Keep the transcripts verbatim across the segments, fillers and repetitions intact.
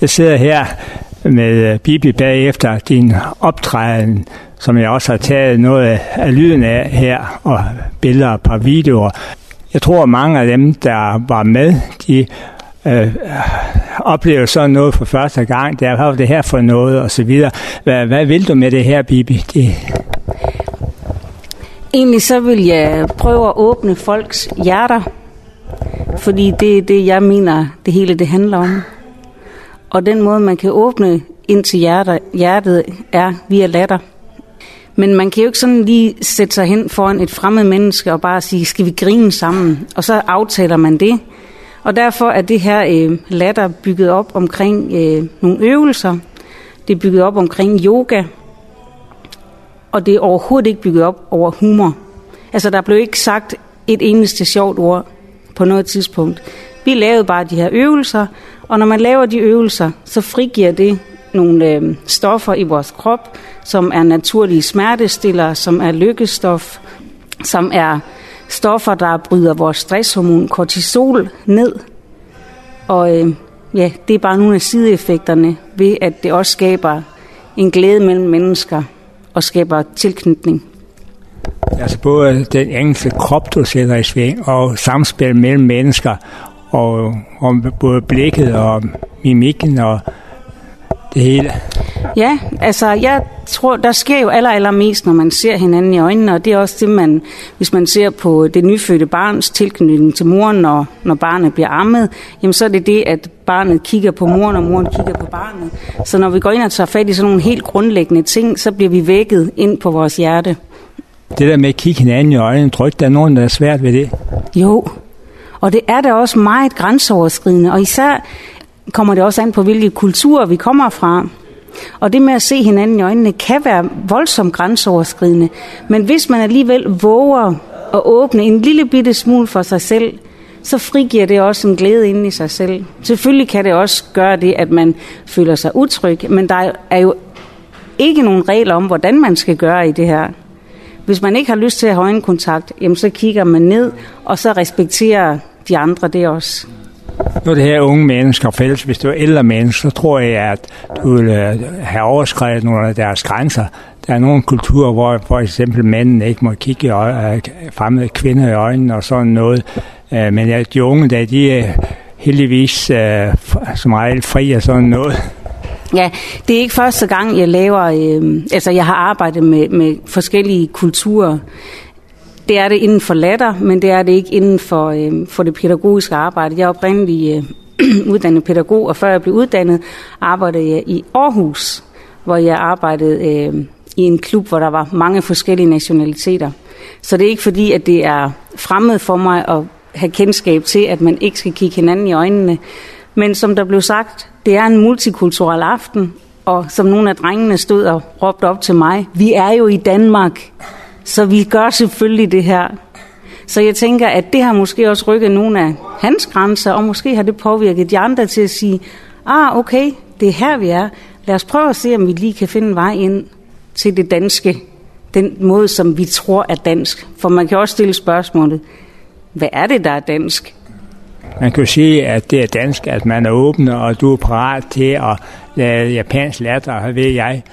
Jeg sidder her med Bibi bagefter din optræden, som jeg også har taget noget af lyden af her, og billeder og et par videoer. Jeg tror, at mange af dem, der var med, de øh, oplever sådan noget for første gang. Der har det her for noget, og så videre. Hvad, hvad vil du med det her, Bibi? Det... Egentlig så vil jeg prøve at åbne folks hjerter, fordi det er det, jeg mener, det hele det handler om. Og den måde, man kan åbne ind til hjertet, hjertet er via latter. Men man kan jo ikke sådan lige sætte sig hen foran et fremmed menneske og bare sige, skal vi grine sammen? Og så aftaler man det. Og derfor er det her øh, latter bygget op omkring øh, nogle øvelser. Det er bygget op omkring yoga. Og det er overhovedet ikke bygget op over humor. Altså, der blev ikke sagt et eneste sjovt ord på noget tidspunkt. Vi lavede bare de her øvelser, og når man laver de øvelser, så frigiver det nogle øh, stoffer i vores krop, som er naturlige smertestillere, som er lykkestof, som er stoffer, der bryder vores stresshormon kortisol ned. Og øh, ja, det er bare nogle af sideeffekterne ved, at det også skaber en glæde mellem mennesker og skaber tilknytning. Altså både den enkelte krop, du sætter i sving, og samspil mellem mennesker, og, og både blikket og mimikken og det hele. Ja, altså jeg tror, der sker jo aller, allermest, når man ser hinanden i øjnene, og det er også det, man, hvis man ser på det nyfødte barns tilknytning til moren, når, når barnet bliver ammet, jamen så er det det, at barnet kigger på moren, og moren kigger på barnet. Så når vi går ind og tager fat i sådan nogle helt grundlæggende ting, så bliver vi vækket ind på vores hjerte. Det der med at kigge hinanden i øjnene, tror ikke, der er nogen, der er svært ved det? Jo, og det er da også meget grænseoverskridende, og især kommer det også an på, hvilke kulturer vi kommer fra. Og det med at se hinanden i øjnene kan være voldsomt grænseoverskridende. Men hvis man alligevel våger at åbne en lille bitte smule for sig selv, så frigiver det også en glæde inde i sig selv. Selvfølgelig kan det også gøre det, at man føler sig utryg, men der er jo ikke nogen regler om, hvordan man skal gøre i det her. Hvis man ikke har lyst til at have øjenkontakt, jamen så kigger man ned, og så respekterer de andre det også. Nu er det her unge mennesker fælles. Hvis du er ældre mennesker, så tror jeg, at du vil have overskredet nogle af deres grænser. Der er nogle kulturer, hvor for eksempel mændene ikke må kigge fremmede kvinder i øjnene og sådan noget. Men ja, de unge, der, de er heldigvis som regel fri og sådan noget. Ja, det er ikke første gang, jeg laver, øh, altså jeg har arbejdet med, med forskellige kulturer. Det er det inden for latter, men det er det ikke inden for, øh, for det pædagogiske arbejde. Jeg er oprindelig øh, uddannet pædagog, og før jeg blev uddannet, arbejdede jeg i Aarhus, hvor jeg arbejdede øh, i en klub, hvor der var mange forskellige nationaliteter. Så det er ikke fordi, at det er fremmed for mig at have kendskab til, at man ikke skal kigge hinanden i øjnene. Men som der blev sagt, det er en multikulturel aften, og som nogle af drengene stod og råbte op til mig, vi er jo i Danmark, så vi gør selvfølgelig det her. Så jeg tænker, at det har måske også rykket nogle af hans grænser, og måske har det påvirket de andre til at sige, ah okay, det er her vi er. Lad os prøve at se, om vi lige kan finde en vej ind til det danske, den måde, som vi tror er dansk. For man kan også stille spørgsmålet, hvad er det, der er dansk? Man kan jo sige, at det er dansk, at man er åben, og du er parat til at lade japansk latter, ved jeg,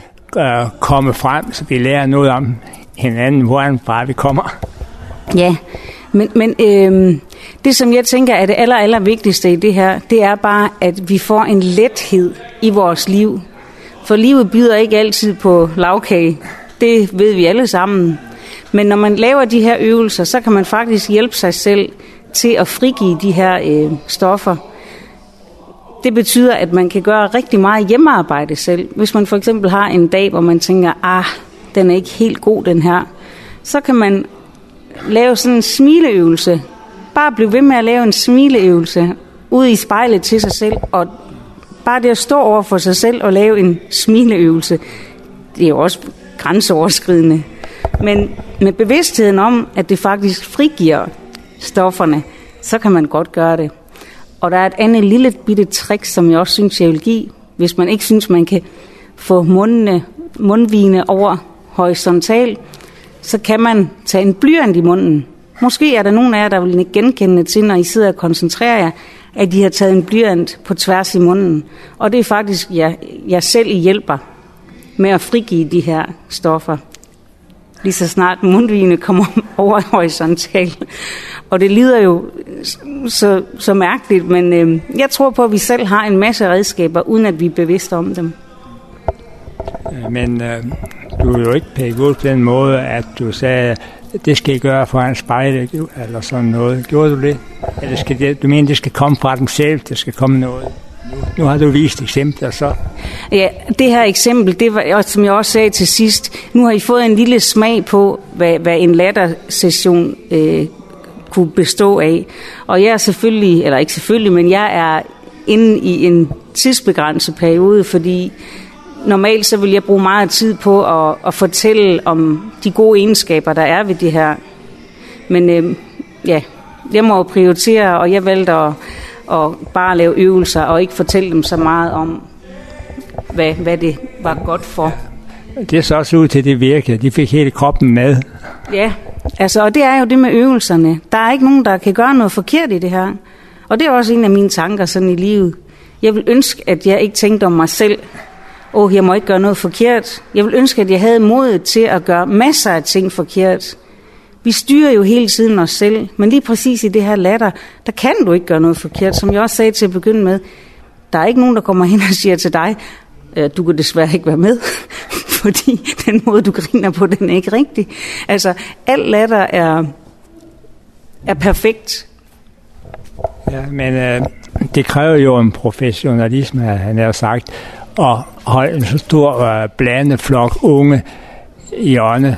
komme frem, så vi lærer noget om hinanden, hvordan bare vi kommer. Ja, men, men øh, det som jeg tænker er det aller, aller vigtigste i det her, det er bare, at vi får en lethed i vores liv. For livet byder ikke altid på lagkage. Det ved vi alle sammen. Men når man laver de her øvelser, så kan man faktisk hjælpe sig selv til at frigive de her øh, stoffer. Det betyder, at man kan gøre rigtig meget hjemmearbejde selv. Hvis man for eksempel har en dag, hvor man tænker, ah, den er ikke helt god, den her, så kan man lave sådan en smileøvelse. Bare blive ved med at lave en smileøvelse ude i spejlet til sig selv, og bare det at stå over for sig selv og lave en smileøvelse, det er jo også grænseoverskridende. Men med bevidstheden om, at det faktisk frigiver stofferne, så kan man godt gøre det. Og der er et andet lille bitte trick, som jeg også synes, jeg vil give, hvis man ikke synes, man kan få mundene, mundvigene over horisontal, så kan man tage en blyant i munden. Måske er der nogen af jer, der vil genkende til, når I sidder og koncentrerer jer, at de har taget en blyant på tværs i munden. Og det er faktisk, jeg, jeg selv hjælper med at frigive de her stoffer. Lige så snart mundvigene kommer over horisontalt. Og det lyder jo så, så mærkeligt, men øh, jeg tror på, at vi selv har en masse redskaber, uden at vi er bevidste om dem. Men øh, du er jo ikke pædagog på den måde, at du sagde, det skal I gøre foran spejlet, eller sådan noget. Gjorde du det? Eller skal det, du mener, det skal komme fra dem selv, det skal komme noget? Nu har du vist eksempler, så. Ja, det her eksempel, det var, som jeg også sagde til sidst, nu har I fået en lille smag på, hvad, hvad en lattersession øh, kunne bestå af. Og jeg er selvfølgelig, eller ikke selvfølgelig, men jeg er inde i en tidsbegrænset periode, fordi normalt så vil jeg bruge meget tid på at, at fortælle om de gode egenskaber, der er ved det her. Men øh, ja, jeg må prioritere, og jeg valgte at, at bare lave øvelser, og ikke fortælle dem så meget om, hvad, hvad det var godt for. Det så også ud til, det virkede. De fik hele kroppen med. Ja, altså, og det er jo det med øvelserne. Der er ikke nogen, der kan gøre noget forkert i det her. Og det er også en af mine tanker sådan i livet. Jeg vil ønske, at jeg ikke tænkte om mig selv, åh, oh, jeg må ikke gøre noget forkert. Jeg vil ønske, at jeg havde modet til at gøre masser af ting forkert. Vi styrer jo hele tiden os selv, men lige præcis i det her latter, der kan du ikke gøre noget forkert. Som jeg også sagde til at begynde med, der er ikke nogen, der kommer hen og siger til dig, du kan desværre ikke være med, fordi den måde, du griner på, den er ikke rigtig. Altså, al latter er, er perfekt. Ja, men øh, det kræver jo en professionalisme, han har sagt, og holde en så stor øh, blandet flok unge i ånde.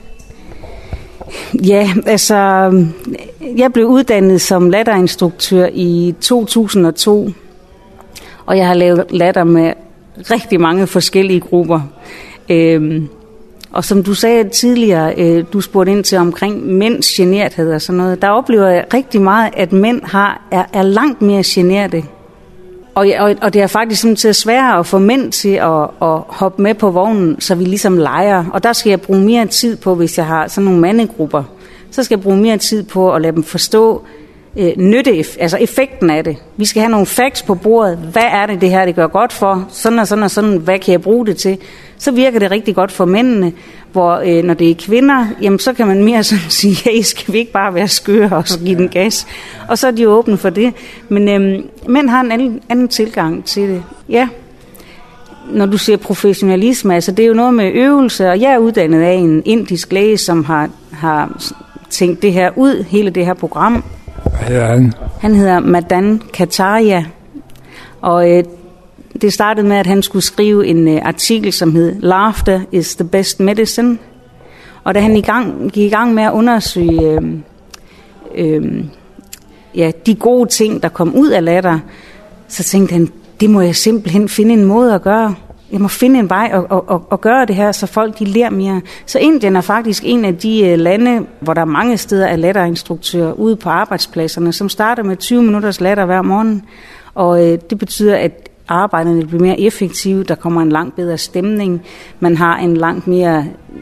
Ja, altså, jeg blev uddannet som latterinstruktør i to tusind og to, og jeg har lavet latter med rigtig mange forskellige grupper. Øhm, og som du sagde tidligere, øh, du spurgte ind til omkring mænds generthed og sådan noget, der oplever jeg rigtig meget, at mænd har, er, er langt mere generte. Og, og, og det er faktisk sådan sværere at få mænd til at, at hoppe med på vognen, så vi ligesom leger. Og der skal jeg bruge mere tid på, hvis jeg har sådan nogle mandegrupper, så skal jeg bruge mere tid på at lade dem forstå øh, nytte, altså effekten af det. Vi skal have nogle facts på bordet. Hvad er det, det her det gør godt for? Sådan og sådan og sådan. Hvad kan jeg bruge det til? Så virker det rigtig godt for mændene, hvor øh, når det er kvinder, jamen så kan man mere sådan sige, hey, skal vi ikke bare være skøre og så give den gas? Og så er de åbne for det. Men øh, mænd har en anden, anden tilgang til det. Ja, når du siger professionalisme, altså det er jo noget med øvelse, og jeg er uddannet af en indisk læge, som har, har tænkt det her ud, hele det her program. Hvad hedder han? Han hedder Madan Kataria, og øh, det startede med, at han skulle skrive en øh, artikel, som hed Laughter is the best medicine. Og da han i gang, gik i gang med at undersøge øh, øh, ja, de gode ting, der kom ud af latter, så tænkte han, det må jeg simpelthen finde en måde at gøre. Jeg må finde en vej og, og, og, og gøre det her, så folk de lærer mere. Så Indien er faktisk en af de øh, lande, hvor der mange steder er latterinstruktører ude på arbejdspladserne, som starter med tyve minutters latter hver morgen. Og øh, det betyder, at arbejderne bliver mere effektive, der kommer en langt bedre stemning, man har en langt mere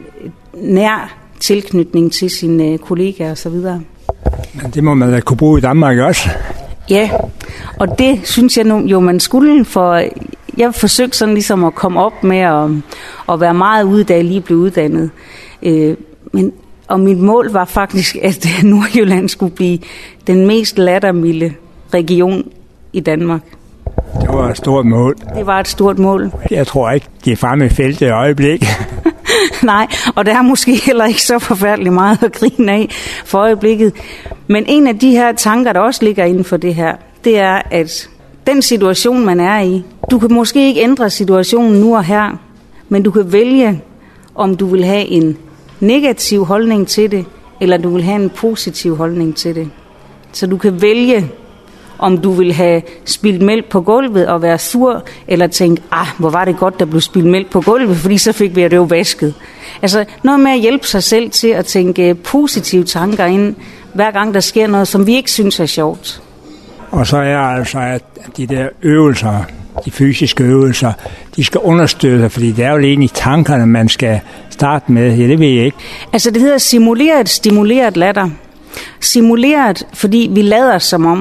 nær tilknytning til sine kollegaer osv. Men det må man da kunne bruge i Danmark også. Ja, og det synes jeg nu, jo man skulle, for jeg forsøgte sådan ligesom at komme op med at, at være meget ude, da jeg lige blev uddannet. Øh, men, og mit mål var faktisk, at Nordjylland skulle blive den mest lattermilde region i Danmark. Det var et stort mål. Det var et stort mål. Jeg tror ikke, de er fremme i feltet i øjeblik. Nej, og der er måske heller ikke så forfærdeligt meget at grine af for øjeblikket. Men en af de her tanker, der også ligger inden for det her, det er, at den situation, man er i, du kan måske ikke ændre situationen nu og her, men du kan vælge, om du vil have en negativ holdning til det, eller du vil have en positiv holdning til det. Så du kan vælge, om du vil have spildt mælk på gulvet og være sur, eller tænke, ah, hvor var det godt, der blev spildt mælk på gulvet, fordi så fik vi det jo vasket. Altså noget med at hjælpe sig selv til at tænke positive tanker ind, hver gang der sker noget, som vi ikke synes er sjovt. Og så er altså, at de der øvelser, de fysiske øvelser, de skal understøtte, fordi det er jo egentlig tankerne, man skal starte med. Ja, det ved jeg ikke. Altså det hedder simuleret, stimuleret latter. Simuleret, fordi vi lader som om.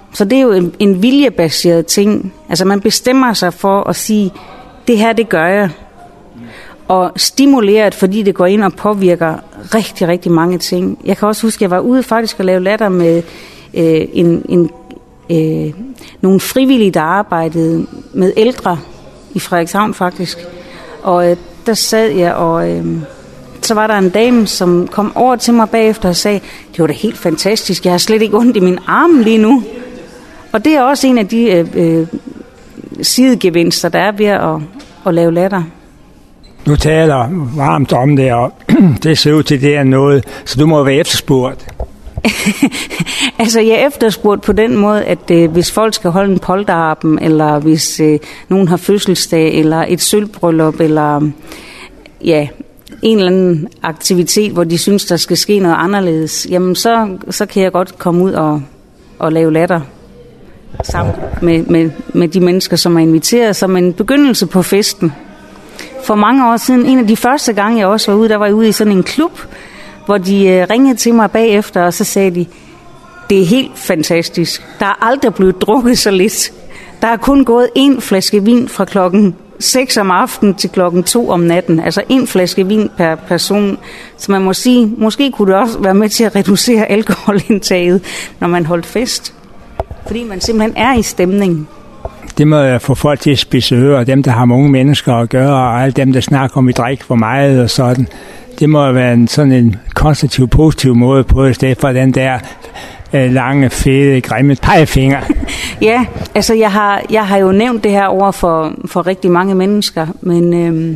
så det er jo en, en viljebaseret ting. Altså man bestemmer sig for at sige, det her det gør jeg. Og stimuleret, fordi det går ind og påvirker rigtig, rigtig mange ting. Jeg kan også huske, at jeg var ude faktisk at lave latter med øh, en, en, øh, nogle frivillige, der arbejdede med ældre i Frederikshavn faktisk. Og øh, der sad jeg, og øh, så var der en dame, som kom over til mig bagefter og sagde, det var da helt fantastisk, jeg har slet ikke ondt i min arm lige nu. Og det er også en af de øh, øh, sidegevinster, der er ved at, at lave latter. Du taler varmt om det, og det ser ud til, det er noget, så du må være efterspurgt. Altså, jeg er efterspurgt på den måde, at øh, hvis folk skal holde en polterappen, eller hvis øh, nogen har fødselsdag, eller et sølvbryllup, eller ja, en eller anden aktivitet, hvor de synes, der skal ske noget anderledes, jamen så, så kan jeg godt komme ud og, og lave latter sammen med, med, med de mennesker, som er inviteret, som en begyndelse på festen. For mange år siden, en af de første gange, jeg også var ude, der var jeg ude i sådan en klub, hvor de øh, ringede til mig bagefter, og så sagde de, det er helt fantastisk. Der er aldrig blevet drukket så lidt. Der er kun gået en flaske vin fra klokken seks om aftenen til klokken to om natten. Altså en flaske vin per person. Så man må sige, måske kunne det også være med til at reducere alkoholindtaget, når man holdt fest. Fordi man simpelthen er i stemning. Det må få folk til at spidse ører, dem der har med unge mennesker at gøre, og alle dem der snakker om, at vi drikker for meget og sådan. Det må være en sådan en konstruktiv, positiv måde på, i stedet for den der øh, lange, fede, grimme pegefinger. Ja, altså jeg har, jeg har jo nævnt det her over for, for rigtig mange mennesker, men øhm,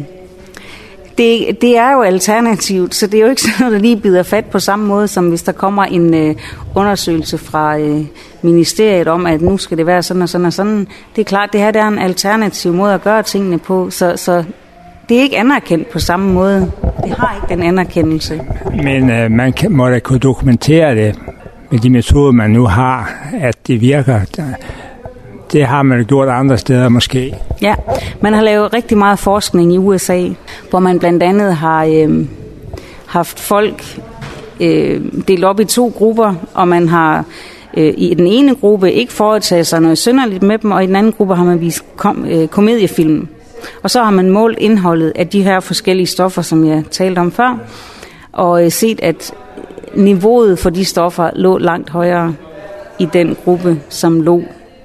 det, det er jo alternativt, så det er jo ikke sådan noget, der lige bider fat på samme måde, som hvis der kommer en øh, undersøgelse fra øh, ministeriet om, at nu skal det være sådan og sådan og sådan. Det er klart, det her det er en alternativ måde at gøre tingene på, så, så det er ikke anerkendt på samme måde. Det har ikke den anerkendelse. Men øh, man kan, må da kunne dokumentere det med de metoder, man nu har, at det virker. Det har man gjort andre steder måske. Ja, man har lavet rigtig meget forskning i U S A, hvor man blandt andet har øh, haft folk øh, delt op i to grupper, og man har øh, i den ene gruppe ikke foretaget sig noget synderligt med dem, og i den anden gruppe har man vist kom, øh, komediefilm. Og så har man målt indholdet af de her forskellige stoffer, som jeg talte om før, og øh, set, at niveauet for de stoffer lå langt højere i den gruppe, som lå.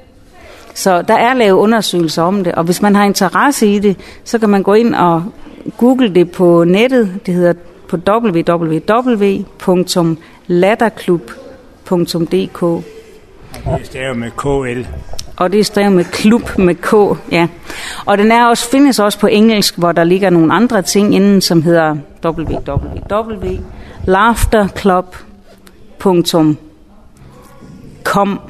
Så der er lavet undersøgelser om det, og hvis man har interesse i det, så kan man gå ind og google det på nettet. Det hedder på w w w punktum latterklub punktum d k. Det er stavet med K L. Og det er stavet med klub med K, ja. Og den er også, findes også på engelsk, hvor der ligger nogle andre ting inden, som hedder w w w punktum laughterclub punktum com.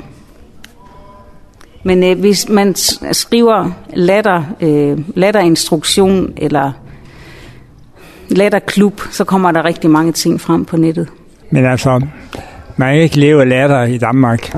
Men øh, hvis man skriver latter, øh, latterinstruktion eller latterklub, så kommer der rigtig mange ting frem på nettet. Men altså, man kan ikke leve af latter i Danmark.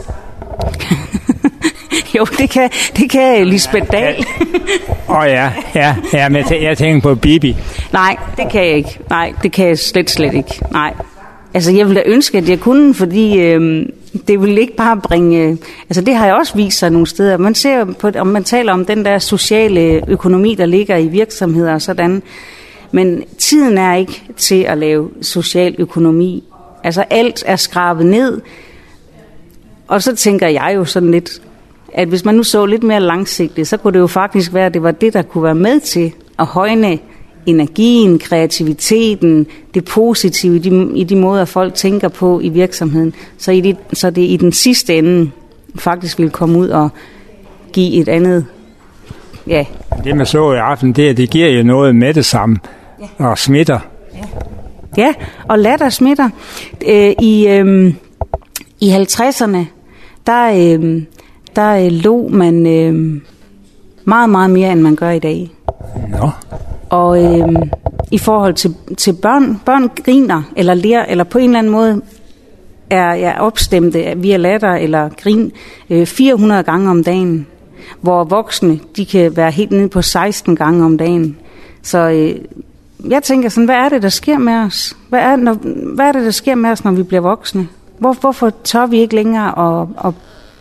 Jo, det kan, det kan Lisbeth Dahl. Åh oh, ja, ja, ja, men jeg tænker på Bibi. Nej, det kan jeg ikke. Nej, det kan jeg slet, slet ikke. Nej. Altså, jeg ville da ønske, at jeg kunne, fordi øh, det ville ikke bare bringe... Øh, altså, det har jeg også vist sig nogle steder. Man ser på, om man taler om den der sociale økonomi, der ligger i virksomheder og sådan. Men tiden er ikke til at lave social økonomi. Altså, alt er skrabet ned. Og så tænker jeg jo sådan lidt, at hvis man nu så lidt mere langsigtet, så kunne det jo faktisk være, at det var det, der kunne være med til at højne energien, kreativiteten, det positive i de, i de måder, folk tænker på i virksomheden, så, i de, så det i den sidste ende faktisk vil komme ud og give et andet, ja. Det man så i aften, det, det giver jo noget med det samme, ja. Og smitter. Ja, ja, og latter smitter. Øh, I, øh, i halvtredserne, der, øh, der øh, lå man øh, meget, meget mere, end man gør i dag. Nå. Og øh, i forhold til, til børn, børn griner eller ler, eller på en eller anden måde er, er opstemte via latter eller grin øh, fire hundrede gange om dagen, hvor voksne, de kan være helt nede på seksten gange om dagen. Så øh, jeg tænker sådan, hvad er det, der sker med os? Hvad er, når, hvad er det, der sker med os, når vi bliver voksne? Hvor, hvorfor tør vi ikke længere at, at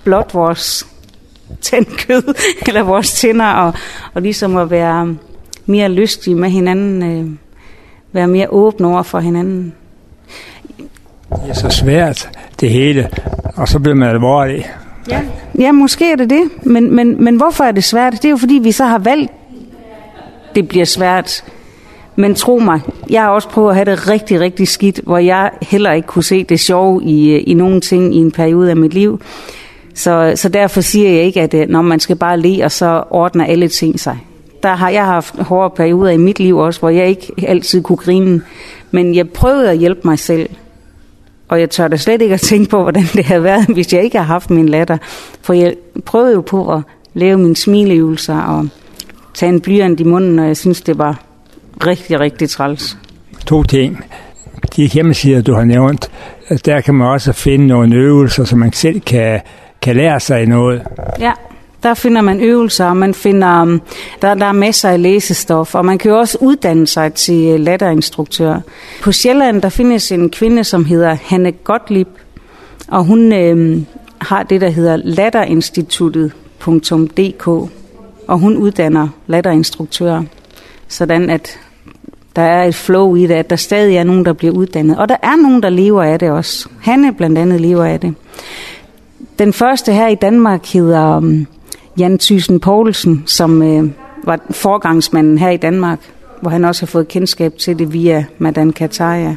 blot vores tandkød, eller vores tænder, og, og ligesom at være mere lystige med hinanden, øh, være mere åbne over for hinanden. Det er så svært, det hele, og så bliver man alvorlig. Ja, ja, måske er det det, men, men, men hvorfor er det svært? Det er jo fordi, vi så har valgt, det bliver svært. Men tro mig, jeg har også prøvet at have det rigtig, rigtig skidt, hvor jeg heller ikke kunne se det sjove i, i nogle ting i en periode af mit liv. Så, så derfor siger jeg ikke, at når man skal bare le, og så ordner alle ting sig. Der har jeg haft hårde perioder i mit liv også, hvor jeg ikke altid kunne grine. Men jeg prøvede at hjælpe mig selv. Og jeg tør da slet ikke at tænke på, hvordan det havde været, hvis jeg ikke har haft min latter. For jeg prøvede jo på at lave mine smileøvelser og tage en blyant i munden, og jeg synes, det var rigtig, rigtig træls. To ting. De hjemmesider, du har nævnt, der kan man også finde nogle øvelser, så man selv kan, kan lære sig noget. Ja, der finder man øvelser, og man finder, der, der er masser af læsestof, og man kan jo også uddanne sig til latterinstruktør. På Sjælland, der findes en kvinde, som hedder Hanne Gottlieb, og hun øh, har det, der hedder latterinstituttet punktum d k, og hun uddanner latterinstruktører, sådan at der er et flow i det, at der stadig er nogen, der bliver uddannet. Og der er nogen, der lever af det også. Hanne blandt andet lever af det. Den første her i Danmark hedder um, Jan Thyssen Poulsen, som øh, var forgangsmanden her i Danmark, hvor han også har fået kendskab til det via Madan Kataja.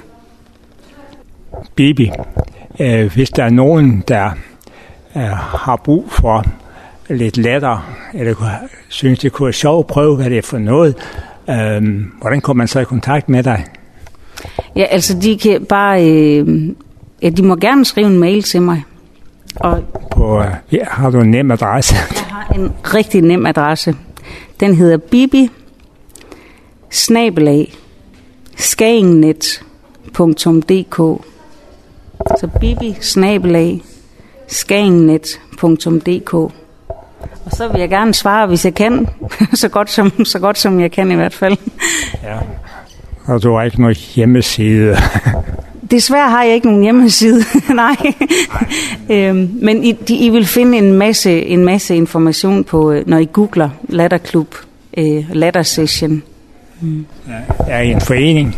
Bibi, øh, hvis der er nogen, der øh, har brug for lidt latter, eller synes, det kunne være sjovt at prøve, hvad det er for noget, øh, hvordan kommer man så i kontakt med dig? Ja, altså de kan bare, øh, ja, de må gerne skrive en mail til mig. Og på, ja, har du en nem adresse? Jeg har en rigtig nem adresse. Den hedder bibi snabel-a skagennet punktum d k. Så bibi snabel-a skagennet punktum d k. Og så vil jeg gerne svare, hvis jeg kan, så godt som, så godt som jeg kan i hvert fald. Ja. Og du har ikke nogen hjemmeside? Desværre har jeg ikke nogen hjemmeside, nej. øhm, men I, de, I vil finde en masse, en masse information på, når I googler Latterklub, øh, Lattersession. Mm. Er I en forening?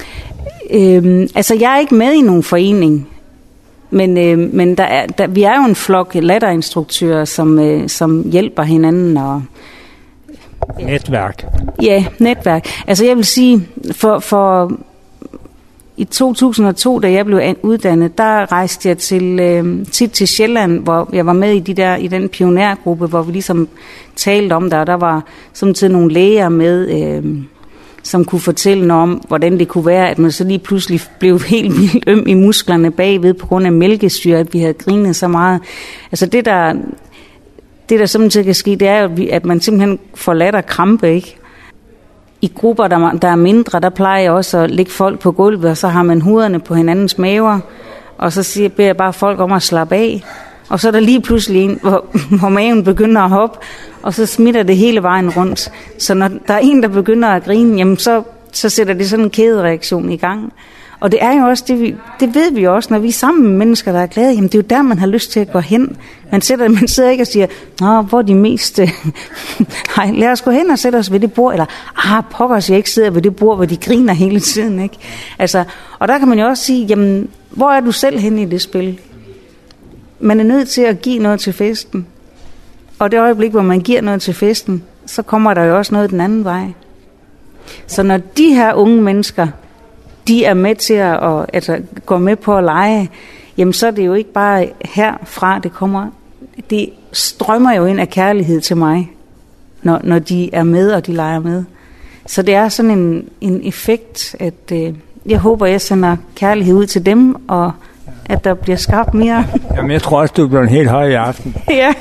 Øhm, altså, jeg er ikke med i nogen forening, men, øh, men der er, der, vi er jo en flok latterinstruktører, som, øh, som hjælper hinanden og ja. Netværk? Ja, netværk. Altså, jeg vil sige, for... for i to tusind og to, da jeg blev uddannet, der rejste jeg til, øh, tit til Sjælland, hvor jeg var med i, de der, i den pionergruppe, hvor vi ligesom talte om det, og der var samtidig nogle læger med, øh, som kunne fortælle noget om, hvordan det kunne være, at man så lige pludselig blev helt vildt øm i musklerne bagved på grund af mælkesyre, at vi havde grinet så meget. Altså det, der, det der samtidig kan ske, det er jo, at man simpelthen får latterkrampe, ikke? I grupper, der, der er mindre, der plejer jeg også at lægge folk på gulvet, og så har man hovederne på hinandens maver, og så siger, beder jeg bare folk om at slappe af. Og så er der lige pludselig en, hvor, hvor maven begynder at hoppe, og så smitter det hele vejen rundt. Så når der er en, der begynder at grine, jamen så, så sætter det sådan en kædereaktion i gang. Og det er jo også, det, vi, det ved vi jo også, når vi er sammen med mennesker, der er glade, jamen det er jo der, man har lyst til at gå hen. Man, sætter, man sidder ikke og siger, nå, hvor er de mest... Nej, lad os gå hen og sætte os ved det bord, eller, ah, pokker, jeg ikke sidder ved det bord, hvor de griner hele tiden, ikke? Altså, og der kan man jo også sige, jamen, hvor er du selv henne i det spil? Man er nødt til at give noget til festen. Og det øjeblik, hvor man giver noget til festen, så kommer der jo også noget den anden vej. Så når de her unge mennesker, de er med til at, at altså, gå med på at lege, jamen så er det jo ikke bare herfra, det kommer. Det strømmer jo ind af kærlighed til mig, når, når de er med, og de leger med. Så det er sådan en, en effekt, at øh, jeg håber, jeg sender kærlighed ud til dem, og at der bliver skabt mere. Jamen jeg tror også, du bliver en helt høj i aften. Ja.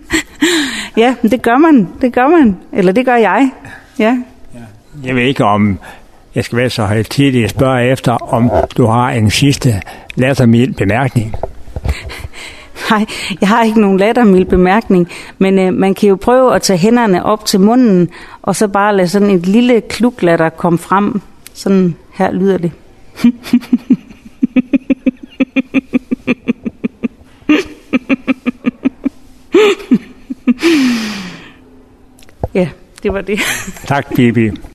Ja, det gør man, det gør man. Eller det gør jeg, ja. Jeg ved ikke om... Jeg skal være så højtidig at spørge efter, om du har en sidste lattermild bemærkning. Nej, jeg har ikke nogen lattermild bemærkning, men øh, man kan jo prøve at tage hænderne op til munden, og så bare lade sådan et lille kluklatter komme frem. Sådan her lyder det. Ja, det var det. Tak, Bibi.